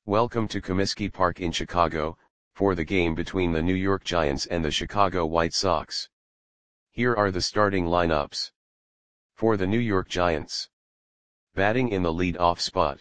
Welcome to Comiskey Park in Chicago, for the game between the New York Giants and the Chicago White Sox. Here are the starting lineups. For the New York Giants. Batting in the lead-off spot.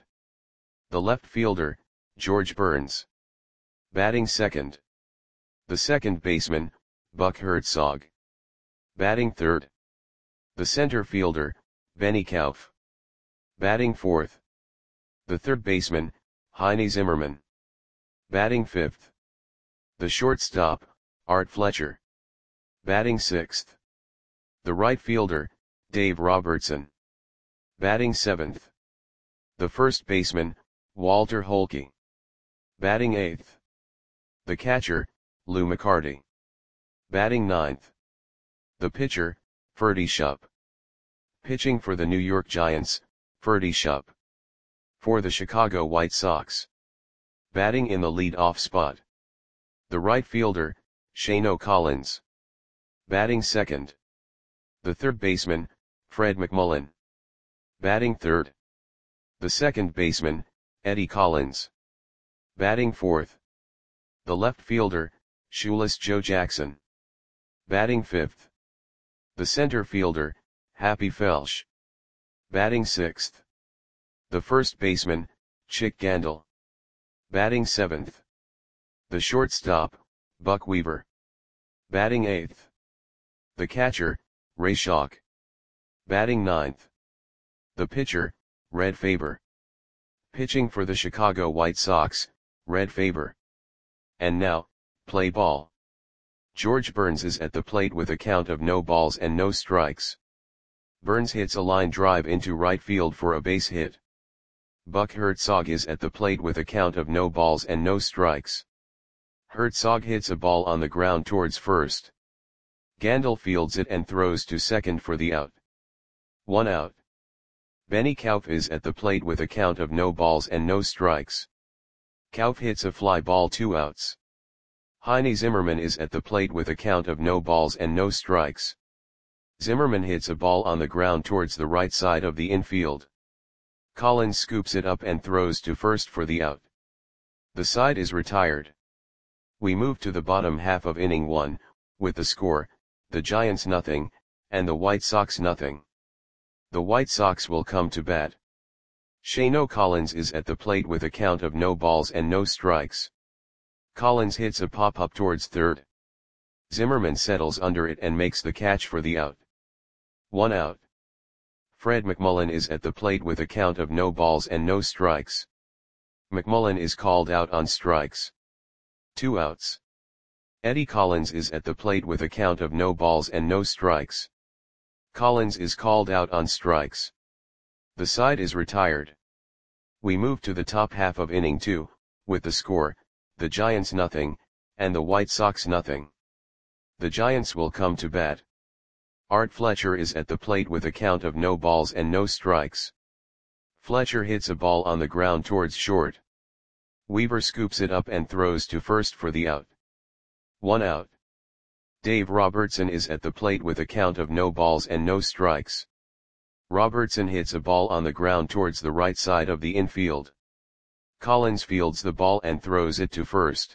The left fielder, George Burns. Batting second. The second baseman, Buck Herzog. Batting third. The center fielder, Benny Kauf. Batting fourth. The third baseman, Heine Zimmerman. Batting fifth. The shortstop, Art Fletcher. Batting sixth. The right fielder, Dave Robertson. Batting seventh. The first baseman, Walter Holke. Batting eighth. The catcher, Lou McCarty. Batting ninth. The pitcher, Ferdy Shupp. Pitching for the New York Giants, Ferdy Shupp. For the Chicago White Sox. Batting in the lead-off spot. The right fielder, Shano Collins. Batting second. The third baseman, Fred McMullen. Batting third. The second baseman, Eddie Collins. Batting fourth. The left fielder, Shoeless Joe Jackson. Batting fifth. The center fielder, Happy Felsch. Batting sixth. The first baseman, Chick Gandil. Batting seventh. The shortstop, Buck Weaver. Batting eighth. The catcher, Ray Schalk. Batting ninth. The pitcher, Red Faber. Pitching for the Chicago White Sox, Red Faber. And now, play ball. George Burns is at the plate with a count of no balls and no strikes. Burns hits a line drive into right field for a base hit. Buck Herzog is at the plate with a count of no balls and no strikes. Herzog hits a ball on the ground towards first. Gandil fields it and throws to second for the out. 1 out. Benny Kauf is at the plate with a count of no balls and no strikes. Kauf hits a fly ball, 2 outs. Heine Zimmerman is at the plate with a count of no balls and no strikes. Zimmerman hits a ball on the ground towards the right side of the infield. Collins scoops it up and throws to first for the out. The side is retired. We move to the bottom half of inning 1, with the score, the Giants nothing, and the White Sox nothing. The White Sox will come to bat. Shano Collins is at the plate with a count of no balls and no strikes. Collins hits a pop-up towards third. Zimmerman settles under it and makes the catch for the out. 1 out. Fred McMullen is at the plate with a count of no balls and no strikes. McMullen is called out on strikes. 2 outs. Eddie Collins is at the plate with a count of no balls and no strikes. Collins is called out on strikes. The side is retired. We move to the top half of inning 2, with the score, the Giants nothing, and the White Sox nothing. The Giants will come to bat. Art Fletcher is at the plate with a count of no balls and no strikes. Fletcher hits a ball on the ground towards short. Weaver scoops it up and throws to first for the out. 1 out. Dave Robertson is at the plate with a count of no balls and no strikes. Robertson hits a ball on the ground towards the right side of the infield. Collins fields the ball and throws it to first.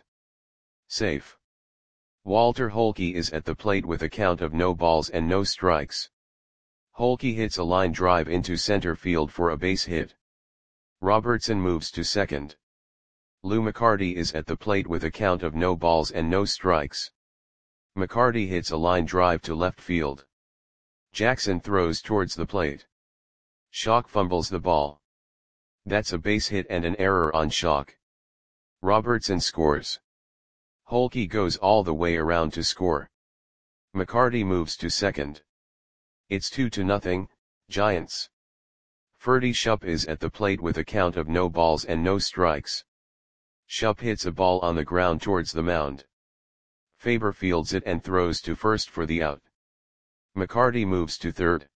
Safe. Walter Holke is at the plate with a count of no balls and no strikes. Holke hits a line drive into center field for a base hit. Robertson moves to second. Lou McCarty is at the plate with a count of no balls and no strikes. McCarty hits a line drive to left field. Jackson throws towards the plate. Schalk fumbles the ball. That's a base hit and an error on Schalk. Robertson scores. Holke goes all the way around to score. McCarty moves to second. It's 2-0, Giants. Ferdy Shupp is at the plate with a count of no balls and no strikes. Shupp hits a ball on the ground towards the mound. Faber fields it and throws to first for the out. McCarty moves to third.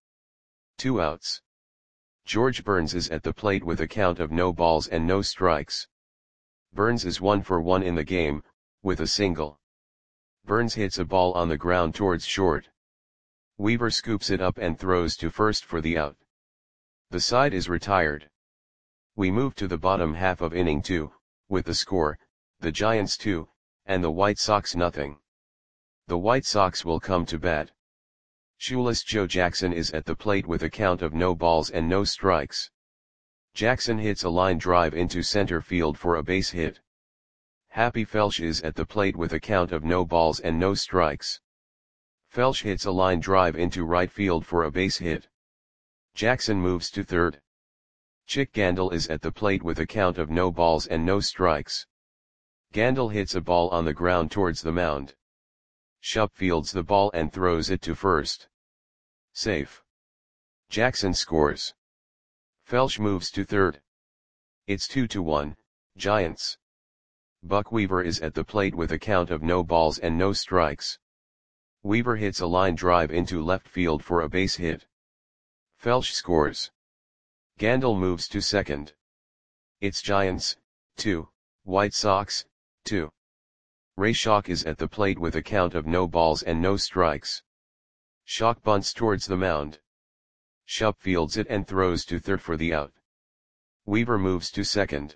2 outs. George Burns is at the plate with a count of no balls and no strikes. Burns is 1 for 1 in the game, with a single. Burns hits a ball on the ground towards short. Weaver scoops it up and throws to first for the out. The side is retired. We move to the bottom half of inning 2, with the score, the Giants 2, and the White Sox nothing. The White Sox will come to bat. Shoeless Joe Jackson is at the plate with a count of no balls and no strikes. Jackson hits a line drive into center field for a base hit. Happy Felsch is at the plate with a count of no balls and no strikes. Felsch hits a line drive into right field for a base hit. Jackson moves to third. Chick Gandil is at the plate with a count of no balls and no strikes. Gandil hits a ball on the ground towards the mound. Shupp fields the ball and throws it to first. Safe. Jackson scores. Felsch moves to third. It's 2-1, Giants. Buck Weaver is at the plate with a count of no balls and no strikes. Weaver hits a line drive into left field for a base hit. Felsch scores. Gandil moves to second. It's Giants, 2, White Sox, 2. Ray Schock is at the plate with a count of no balls and no strikes. Schock bunts towards the mound. Shupp fields it and throws to third for the out. Weaver moves to second.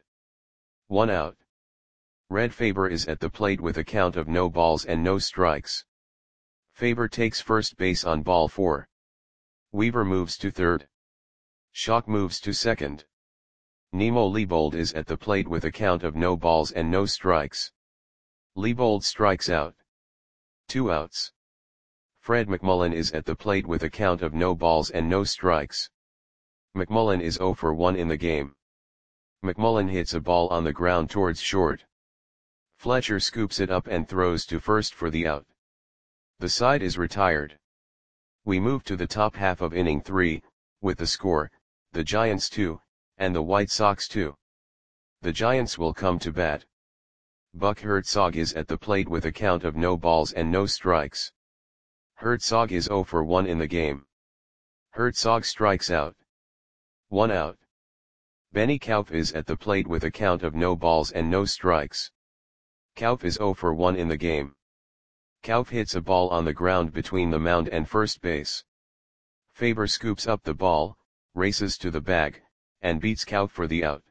1 out. Red Faber is at the plate with a count of no balls and no strikes. Faber takes first base on ball 4. Weaver moves to third. Schock moves to second. Nemo Leibold is at the plate with a count of no balls and no strikes. Leibold strikes out. 2 outs. Fred McMullen is at the plate with a count of no balls and no strikes. McMullen is 0 for 1 in the game. McMullen hits a ball on the ground towards short. Fletcher scoops it up and throws to first for the out. The side is retired. We move to the top half of inning 3, with the score, the Giants 2, and the White Sox 2. The Giants will come to bat. Buck Herzog is at the plate with a count of no balls and no strikes. Herzog is 0 for 1 in the game. Herzog strikes out. 1 out. Benny Kauf is at the plate with a count of no balls and no strikes. Kauf is 0 for 1 in the game. Kauf hits a ball on the ground between the mound and first base. Faber scoops up the ball, races to the bag, and beats Kauf for the out.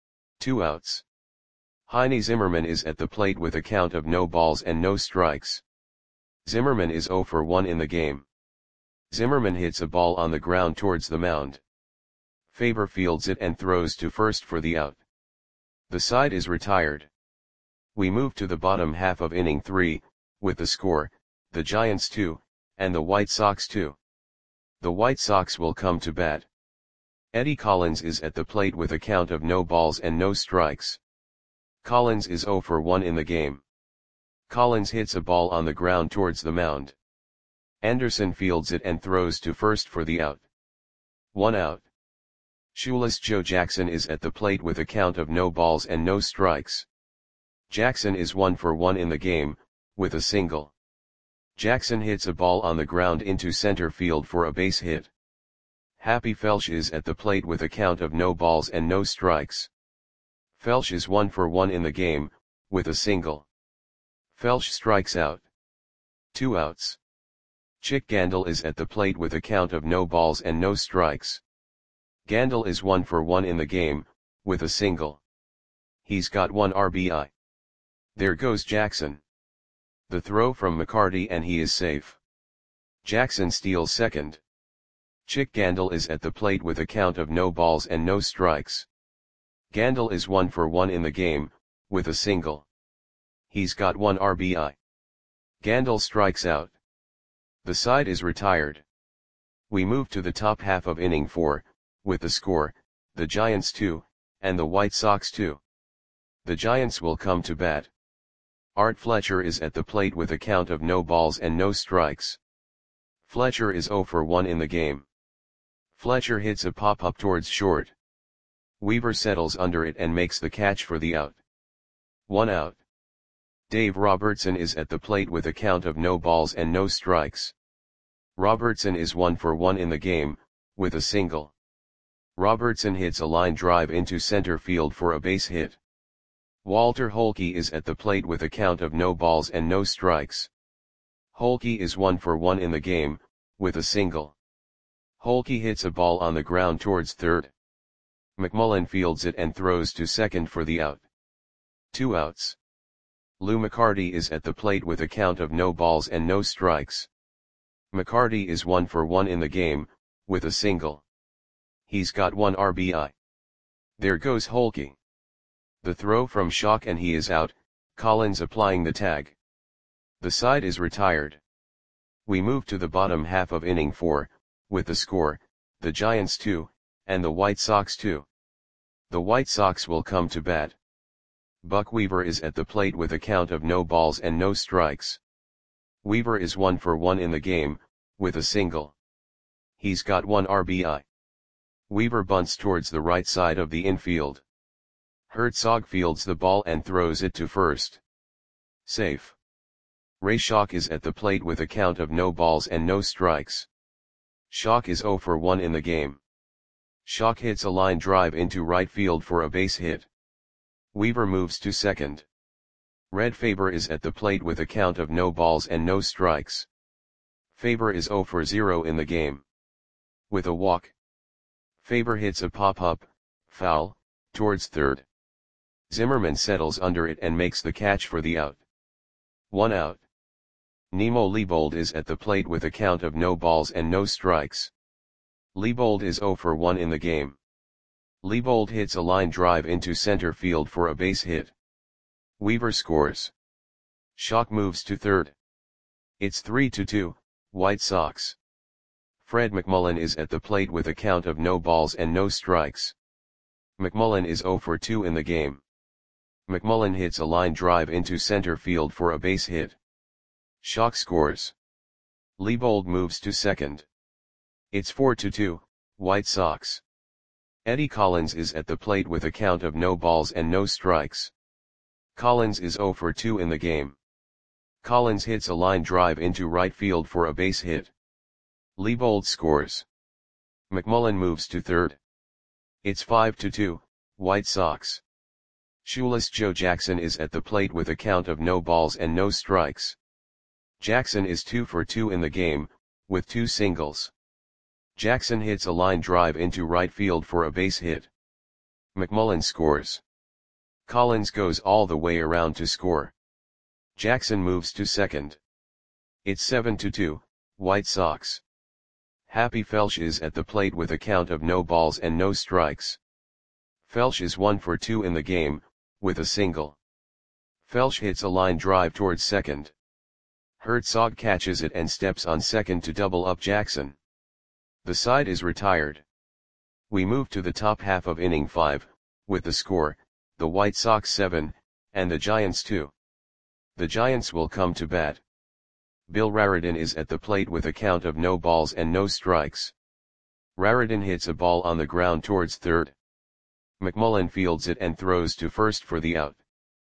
2 outs. Heine Zimmerman is at the plate with a count of no balls and no strikes. Zimmerman is 0 for 1 in the game. Zimmerman hits a ball on the ground towards the mound. Faber fields it and throws to first for the out. The side is retired. We move to the bottom half of inning 3, with the score, the Giants 2, and the White Sox 2. The White Sox will come to bat. Eddie Collins is at the plate with a count of no balls and no strikes. Collins is 0 for 1 in the game. Collins hits a ball on the ground towards the mound. Anderson fields it and throws to first for the out. 1 out. Shoeless Joe Jackson is at the plate with a count of no balls and no strikes. Jackson is 1 for 1 in the game, with a single. Jackson hits a ball on the ground into center field for a base hit. Happy Felsch is at the plate with a count of no balls and no strikes. Felsch is 1 for 1 in the game, with a single. Felsch strikes out. 2 outs. Chick Gandil is at the plate with a count of no balls and no strikes. Gandil is 1 for 1 in the game, with a single. He's got 1 RBI. There goes Jackson. The throw from McCarty and he is safe. Jackson steals second. Chick Gandil is at the plate with a count of no balls and no strikes. Gandil is 1 for 1 in the game, with a single. He's got 1 RBI. Gandil strikes out. The side is retired. We move to the top half of inning 4, with the score, the Giants 2, and the White Sox 2. The Giants will come to bat. Art Fletcher is at the plate with a count of no balls and no strikes. Fletcher is 0 for 1 in the game. Fletcher hits a pop-up towards short. Weaver settles under it and makes the catch for the out. 1 out. Dave Robertson is at the plate with a count of no balls and no strikes. Robertson is 1 for 1 in the game, with a single. Robertson hits a line drive into center field for a base hit. Walter Holke is at the plate with a count of no balls and no strikes. Holke is 1 for 1 in the game, with a single. Holke hits a ball on the ground towards third. McMullen fields it and throws to second for the out. 2 outs. Lou McCarty is at the plate with a count of no balls and no strikes. McCarty is 1 for 1 in the game, with a single. He's got 1 RBI. There goes Holke. The throw from Schock and he is out, Collins applying the tag. The side is retired. We move to the bottom half of inning 4, with the score, the Giants 2, and the White Sox 2. The White Sox will come to bat. Buck Weaver is at the plate with a count of no balls and no strikes. Weaver is 1 for 1 in the game, with a single. He's got 1 RBI. Weaver bunts towards the right side of the infield. Herzog fields the ball and throws it to first. Safe. Ray Schock is at the plate with a count of no balls and no strikes. Schock is 0 for 1 in the game. Schock hits a line drive into right field for a base hit. Weaver moves to second. Red Faber is at the plate with a count of no balls and no strikes. Faber is 0 for 0 in the game. With a walk. Faber hits a pop-up, foul, towards third. Zimmerman settles under it and makes the catch for the out. 1 out. Nemo Leibold is at the plate with a count of no balls and no strikes. Leibold is 0 for 1 in the game. Leibold hits a line drive into center field for a base hit. Weaver scores. Schock moves to third. It's 3-2, White Sox. Fred McMullen is at the plate with a count of no balls and no strikes. McMullen is 0 for 2 in the game. McMullen hits a line drive into center field for a base hit. Schock scores. Leibold moves to second. It's 4-2, White Sox. Eddie Collins is at the plate with a count of no balls and no strikes. Collins is 0 for 2 in the game. Collins hits a line drive into right field for a base hit. Leibold scores. McMullen moves to third. It's 5-2, White Sox. Shoeless Joe Jackson is at the plate with a count of no balls and no strikes. Jackson is 2 for 2 in the game, with 2 singles. Jackson hits a line drive into right field for a base hit. McMullen scores. Collins goes all the way around to score. Jackson moves to second. It's 7-2, White Sox. Happy Felsch is at the plate with a count of no balls and no strikes. Felsch is 1 for 2 in the game, with a single. Felsch hits a line drive towards second. Herzog catches it and steps on second to double up Jackson. The side is retired. We move to the top half of inning 5, with the score, the White Sox 7, and the Giants 2. The Giants will come to bat. Bill Raridan is at the plate with a count of no balls and no strikes. Raridan hits a ball on the ground towards third. McMullen fields it and throws to first for the out.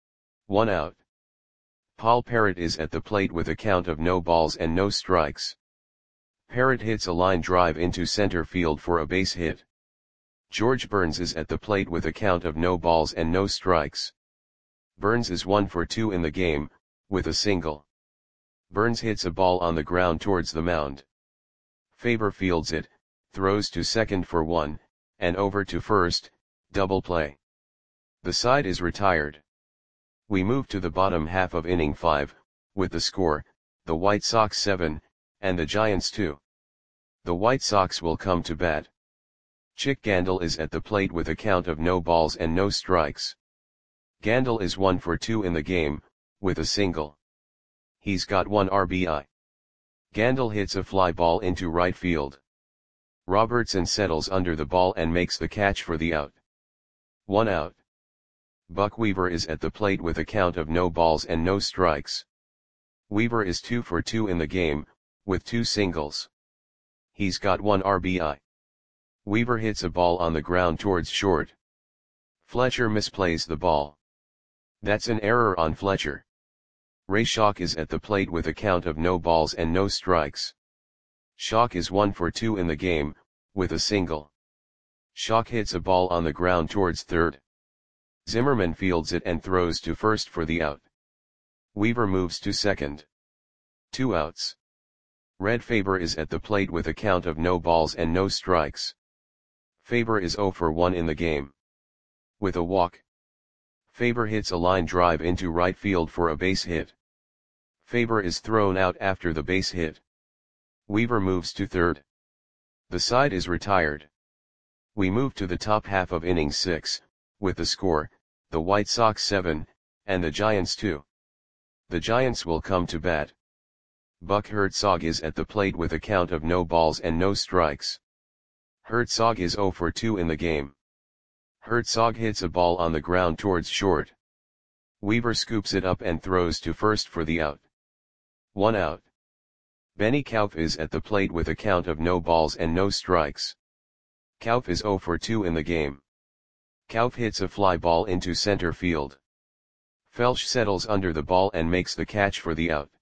1 out. Paul Parrott is at the plate with a count of no balls and no strikes. Parrott hits a line drive into center field for a base hit. George Burns is at the plate with a count of no balls and no strikes. Burns is 1 for 2 in the game, with a single. Burns hits a ball on the ground towards the mound. Faber fields it, throws to second for 1, and over to first, double play. The side is retired. We move to the bottom half of inning 5, with the score, the White Sox 7, and the Giants 2. The White Sox will come to bat. Chick Gandil is at the plate with a count of no balls and no strikes. Gandil is 1 for 2 in the game, with a single. He's got 1 RBI. Gandil hits a fly ball into right field. Robertson settles under the ball and makes the catch for the out. 1 out. Buck Weaver is at the plate with a count of no balls and no strikes. Weaver is 2 for 2 in the game, with 2 singles. He's got 1 RBI. Weaver hits a ball on the ground towards short. Fletcher misplays the ball. That's an error on Fletcher. Ray Schock is at the plate with a count of no balls and no strikes. Schock is 1 for 2 in the game, with a single. Schock hits a ball on the ground towards third. Zimmerman fields it and throws to first for the out. Weaver moves to second. 2 outs. Red Faber is at the plate with a count of no balls and no strikes. Faber is 0 for 1 in the game. With a walk. Faber hits a line drive into right field for a base hit. Faber is thrown out after the base hit. Weaver moves to third. The side is retired. We move to the top half of inning 6, with the score, the White Sox 7, and the Giants 2. The Giants will come to bat. Buck Herzog is at the plate with a count of no balls and no strikes. Herzog is 0 for 2 in the game. Herzog hits a ball on the ground towards short. Weaver scoops it up and throws to first for the out. 1 out. Benny Kauf is at the plate with a count of no balls and no strikes. Kauf is 0 for 2 in the game. Kauf hits a fly ball into center field. Felsch settles under the ball and makes the catch for the out.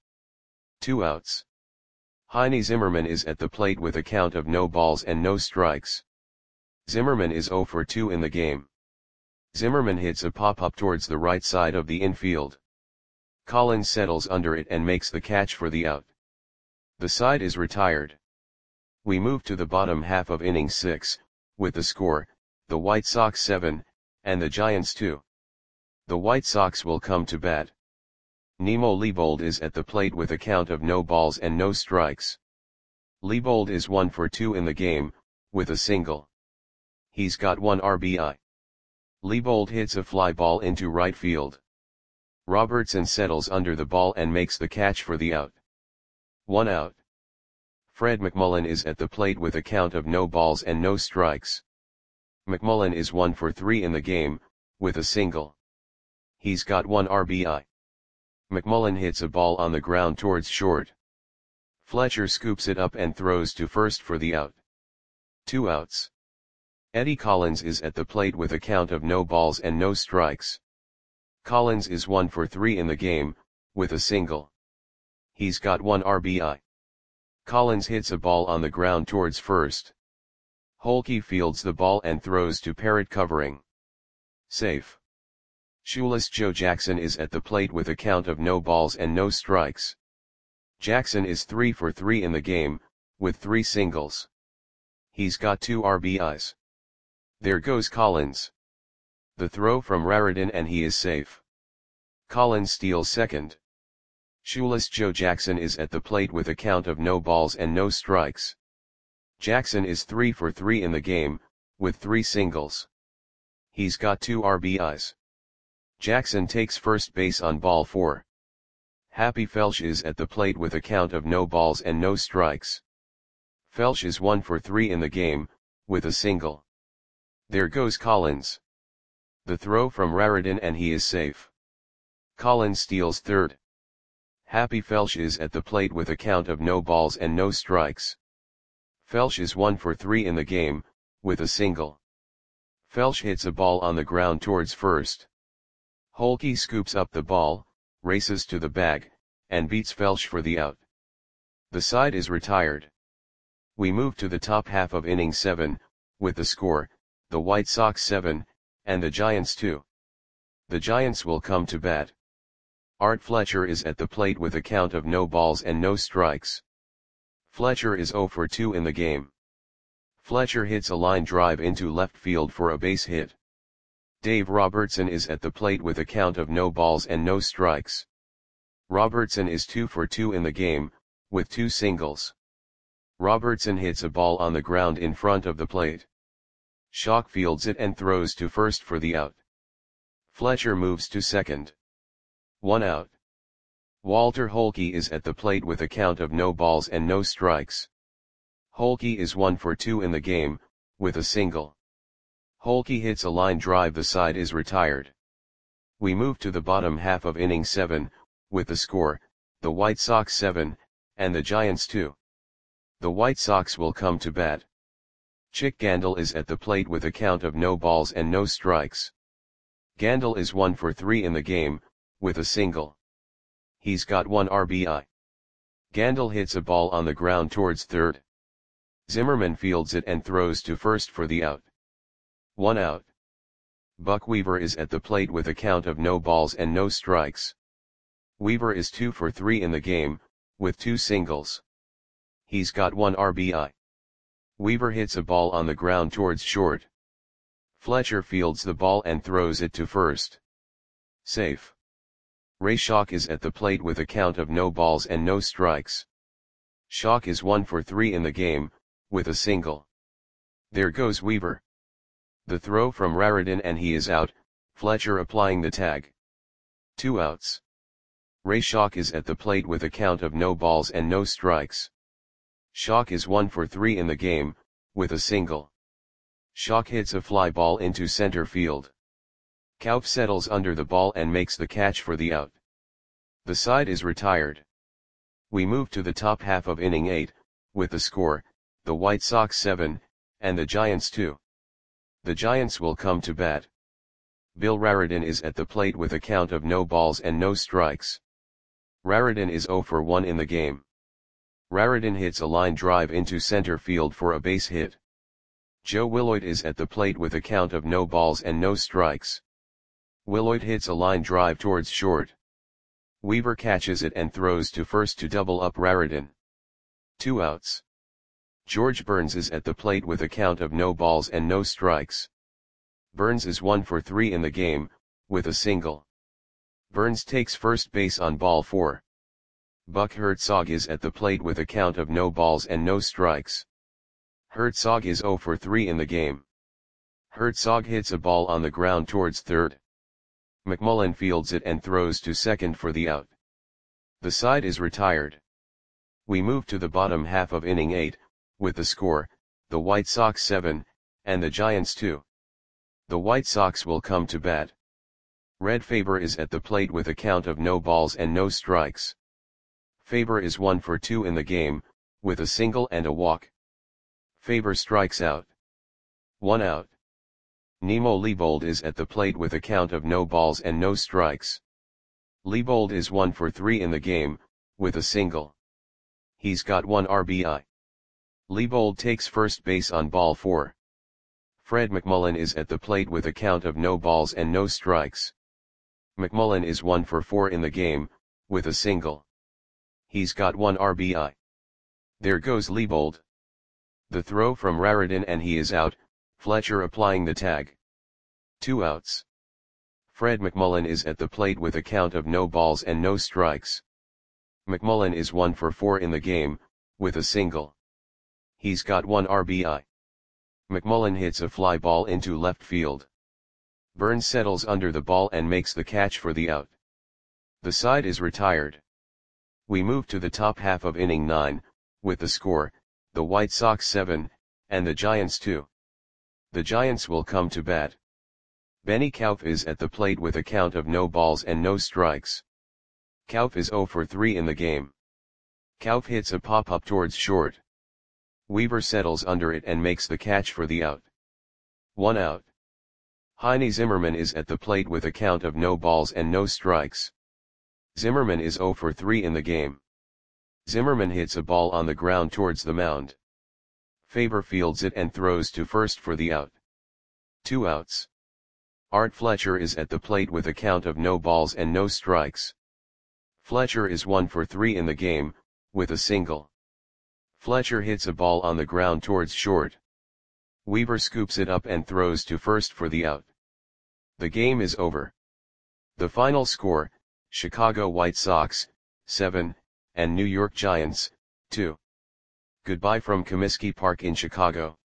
2 outs. Heine Zimmerman is at the plate with a count of no balls and no strikes. Zimmerman is 0 for 2 in the game. Zimmerman hits a pop-up towards the right side of the infield. Collins settles under it and makes the catch for the out. The side is retired. We move to the bottom half of inning 6, with the score, the White Sox 7, and the Giants 2. The White Sox will come to bat. Nemo Leibold is at the plate with a count of no balls and no strikes. Leibold is 1 for 2 in the game, with a single. He's got 1 RBI. Leibold hits a fly ball into right field. Robertson settles under the ball and makes the catch for the out. 1 out. Fred McMullen is at the plate with a count of no balls and no strikes. McMullen is 1 for 3 in the game, with a single. He's got 1 RBI. McMullen hits a ball on the ground towards short. Fletcher scoops it up and throws to first for the out. 2 outs. Eddie Collins is at the plate with a count of no balls and no strikes. Collins is 1 for 3 in the game, with a single. He's got 1 RBI. Collins hits a ball on the ground towards first. Holke fields the ball and throws to Parrott covering. Safe. Shoeless Joe Jackson is at the plate with a count of no balls and no strikes. Jackson is 3 for 3 in the game, with 3 singles. He's got 2 RBIs. There goes Collins. The throw from Raritan and he is safe. Collins steals second. Shoeless Joe Jackson is at the plate with a count of no balls and no strikes. Jackson is 3 for 3 in the game, with 3 singles. He's got 2 RBIs. Jackson takes first base on ball 4. Happy Felsch is at the plate with a count of no balls and no strikes. Felsch is 1 for 3 in the game, with a single. There goes Collins. The throw from Raritan and he is safe. Collins steals third. Happy Felsch is at the plate with a count of no balls and no strikes. Felsch is 1 for 3 in the game, with a single. Felsch hits a ball on the ground towards first. Holke scoops up the ball, races to the bag, and beats Felsch for the out. The side is retired. We move to the top half of inning 7, with the score, the White Sox 7, and the Giants 2. The Giants will come to bat. Art Fletcher is at the plate with a count of no balls and no strikes. Fletcher is 0 for 2 in the game. Fletcher hits a line drive into left field for a base hit. Dave Robertson is at the plate with a count of no balls and no strikes. Robertson is 2 for 2 in the game, with 2 singles. Robertson hits a ball on the ground in front of the plate. Schock fields it and throws to first for the out. Fletcher moves to second. 1 out. Walter Holke is at the plate with a count of no balls and no strikes. Holke is 1 for 2 in the game, with a single. Holke hits a line drive. The side is retired. We move to the bottom half of inning 7, with the score, the White Sox 7, and the Giants 2. The White Sox will come to bat. Chick Gandil is at the plate with a count of no balls and no strikes. Gandil is 1 for 3 in the game, with a single. He's got 1 RBI. Gandil hits a ball on the ground towards third. Zimmerman fields it and throws to first for the out. 1 out. Buck Weaver is at the plate with a count of no balls and no strikes. Weaver is 2 for 3 in the game, with 2 singles. He's got 1 RBI. Weaver hits a ball on the ground towards short. Fletcher fields the ball and throws it to first. Safe. Ray Schalk is at the plate with a count of no balls and no strikes. Schalk is 1 for 3 in the game, with a single. There goes Weaver. The throw from Raridan and he is out, Fletcher applying the tag. 2 outs. Ray Schalk is at the plate with a count of no balls and no strikes. Schalk is 1 for 3 in the game, with a single. Schalk hits a fly ball into center field. Kauf settles under the ball and makes the catch for the out. The side is retired. We move to the top half of inning 8, with the score, the White Sox 7, and the Giants 2. The Giants will come to bat. Bill Raridan is at the plate with a count of no balls and no strikes. Raridan is 0 for 1 in the game. Raridan hits a line drive into center field for a base hit. Joe Willoyd is at the plate with a count of no balls and no strikes. Willoyd hits a line drive towards short. Weaver catches it and throws to first to double up Raridan. 2 outs. George Burns is at the plate with a count of no balls and no strikes. Burns is 1 for 3 in the game, with a single. Burns takes first base on ball 4. Buck Herzog is at the plate with a count of no balls and no strikes. Herzog is 0 for 3 in the game. Herzog hits a ball on the ground towards third. McMullen fields it and throws to second for the out. The side is retired. We move to the bottom half of inning 8, with the score, the White Sox 7, and the Giants 2. The White Sox will come to bat. Red Faber is at the plate with a count of no balls and no strikes. Faber is 1 for 2 in the game, with a single and a walk. Faber strikes out. 1 out. Nemo Leibold is at the plate with a count of no balls and no strikes. Leibold is 1 for 3 in the game, with a single. He's got 1 RBI. Leibold takes first base on ball 4. Fred McMullen is at the plate with a count of no balls and no strikes. McMullen is 1 for 4 in the game, with a single. He's got 1 RBI. There goes Leibold. The throw from Raridan and he is out, Fletcher applying the tag. 2 outs. Fred McMullen is at the plate with a count of no balls and no strikes. McMullen is 1 for 4 in the game, with a single. He's got 1 RBI. McMullen hits a fly ball into left field. Burns settles under the ball and makes the catch for the out. The side is retired. We move to the top half of inning 9, with the score, the White Sox 7, and the Giants 2. The Giants will come to bat. Benny Kauf is at the plate with a count of no balls and no strikes. Kauf is 0 for 3 in the game. Kauf hits a pop-up towards short. Weaver settles under it and makes the catch for the out. 1 out. Heine Zimmerman is at the plate with a count of no balls and no strikes. Zimmerman is 0 for 3 in the game. Zimmerman hits a ball on the ground towards the mound. Faber fields it and throws to first for the out. 2 outs. Art Fletcher is at the plate with a count of no balls and no strikes. Fletcher is 1 for 3 in the game, with a single. Fletcher hits a ball on the ground towards short. Weaver scoops it up and throws to first for the out. The game is over. The final score, Chicago White Sox, 7, and New York Giants, 2. Goodbye from Comiskey Park in Chicago.